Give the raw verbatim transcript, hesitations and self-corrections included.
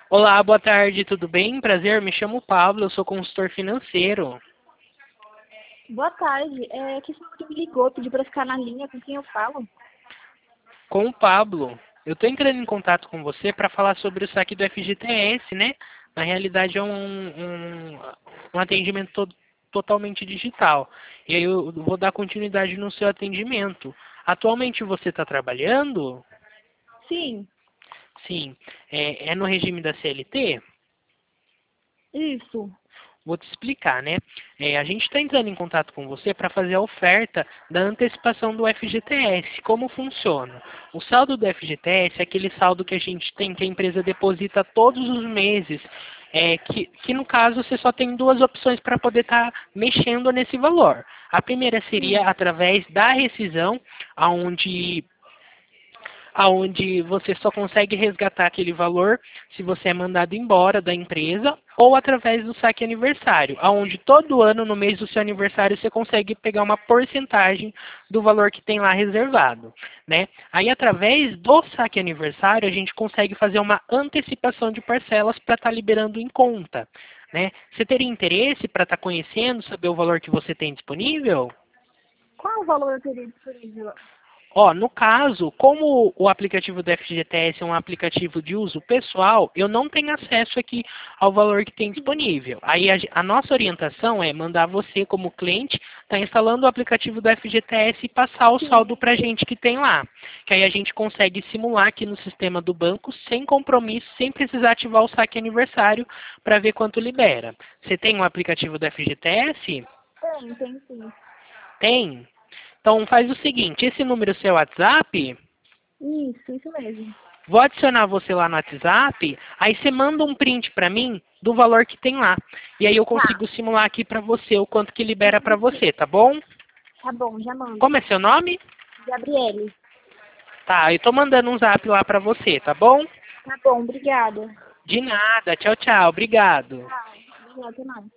Olá, boa tarde, tudo bem? Prazer, me chamo Pablo, eu sou consultor financeiro. Boa tarde. É, que esse número me ligou, pediu para ficar na linha com quem eu falo. Com o Pablo, eu estou entrando em contato com você para falar sobre o saque do F G T S, né? Na realidade é um, um, um atendimento to- totalmente digital. E aí eu vou dar continuidade no seu atendimento. Atualmente você está trabalhando? Sim, Sim. É, é no regime da C L T? isso. Vou te explicar, né? É, a gente está entrando em contato com você para fazer a oferta da antecipação do F G T S. Como funciona? O saldo do F G T S é aquele saldo que a gente tem, que a empresa deposita todos os meses, é, que, que no caso você só tem duas opções para poder estar mexendo nesse valor. A primeira seria Sim. através da rescisão, onde aonde você só consegue resgatar aquele valor se você é mandado embora da empresa, ou através do saque aniversário, aonde todo ano, no mês do seu aniversário, você consegue pegar uma porcentagem do valor que tem lá reservado, né? Aí, através do saque aniversário, a gente consegue fazer uma antecipação de parcelas para estar liberando em conta, né? Você teria interesse para estar conhecendo, saber o valor que você tem disponível? Qual o valor eu teria disponível? Ó, no caso, como o aplicativo do F G T S é um aplicativo de uso pessoal, eu não tenho acesso aqui ao valor que tem disponível. Aí a, ge- a nossa orientação é mandar você, como cliente, estar instalando o aplicativo do F G T S e passar o Sim. saldo para a gente que tem lá. Que aí a gente consegue simular aqui no sistema do banco, sem compromisso, sem precisar ativar o saque aniversário para ver quanto libera. Você tem um aplicativo do F G T S? Tem, tem sim. Tem? Então faz o seguinte, esse número é seu WhatsApp? Isso, isso mesmo. Vou adicionar você lá no WhatsApp, aí você manda um print para mim do valor que tem lá. E aí eu Tá. consigo simular aqui para você o quanto que libera para você, tá bom? Tá bom, já mando. Como é seu nome? Gabriele. Tá, eu tô mandando um zap lá para você, tá bom? Tá bom, obrigada. De nada, tchau, tchau, obrigado. Tchau. Obrigada, até mais.